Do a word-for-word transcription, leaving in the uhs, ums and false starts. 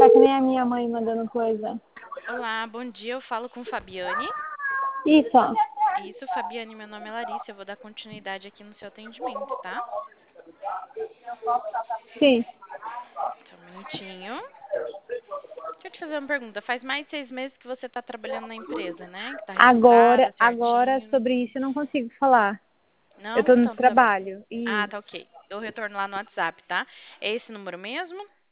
Tá que nem a minha mãe mandando coisa. Olá, bom dia. Eu falo com Fabiane. Isso, Isso, Fabiane, meu nome é Larissa. Eu vou dar continuidade aqui no seu atendimento, tá? sim. Só um minutinho. Deixa eu te fazer uma pergunta. Faz mais de seis meses que você está trabalhando na empresa, né? Que tá Agora, registrada agora certinho. sobre isso eu não consigo falar. Eu Não? tô no Então tá bom. trabalho. Ah, E tá ok. Eu retorno lá no WhatsApp, tá? É esse número mesmo?